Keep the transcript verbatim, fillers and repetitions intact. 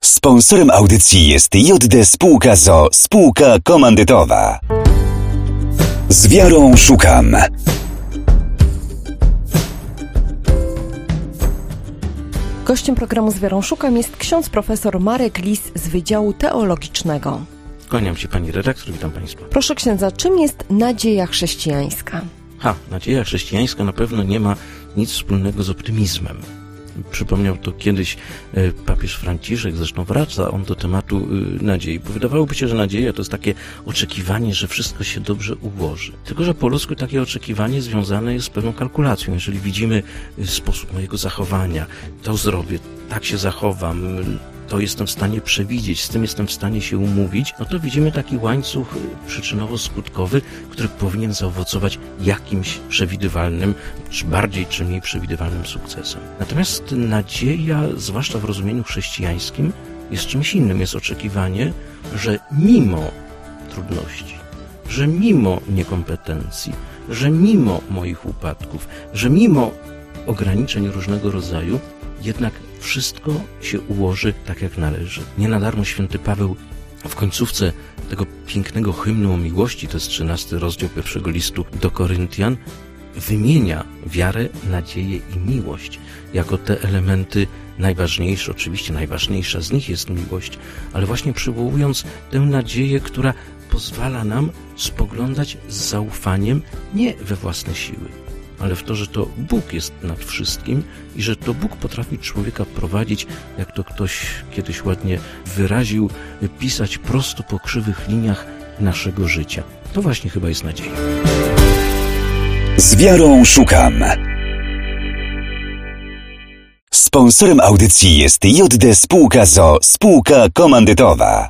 Sponsorem audycji jest J D Spółka Z O O, spółka komandytowa. Z wiarą szukam. Gościem programu Z wiarą szukam jest ksiądz profesor Marek Lis z Wydziału Teologicznego. Kłaniam się pani redaktor, witam państwa. Proszę księdza, czym jest nadzieja chrześcijańska? Ha, nadzieja chrześcijańska na pewno nie ma nic wspólnego z optymizmem. Przypomniał to kiedyś papież Franciszek, zresztą wraca on do tematu nadziei, bo wydawałoby się, że nadzieja to jest takie oczekiwanie, że wszystko się dobrze ułoży. Tylko że po ludzku takie oczekiwanie związane jest z pewną kalkulacją. Jeżeli widzimy sposób mojego zachowania, to zrobię, tak się zachowam, to jestem w stanie przewidzieć, z tym jestem w stanie się umówić, no to widzimy taki łańcuch przyczynowo-skutkowy, który powinien zaowocować jakimś przewidywalnym, czy bardziej czy mniej przewidywalnym sukcesem. Natomiast nadzieja, zwłaszcza w rozumieniu chrześcijańskim, jest czymś innym. Jest oczekiwanie, że mimo trudności, że mimo niekompetencji, że mimo moich upadków, że mimo ograniczeń różnego rodzaju, jednak wszystko się ułoży tak, jak należy. Nie na darmo święty Paweł w końcówce tego pięknego hymnu o miłości, to jest trzynasty rozdział pierwszego listu do Koryntian, wymienia wiarę, nadzieję i miłość jako te elementy najważniejsze. Oczywiście najważniejsza z nich jest miłość, ale właśnie przywołując tę nadzieję, która pozwala nam spoglądać z zaufaniem nie we własne siły, ale w to, że to Bóg jest nad wszystkim i że to Bóg potrafi człowieka prowadzić, jak to ktoś kiedyś ładnie wyraził, pisać prosto po krzywych liniach naszego życia. To właśnie chyba jest nadzieja. Z wiarą szukam. Sponsorem audycji jest J D Spółka Z O O, spółka komandytowa.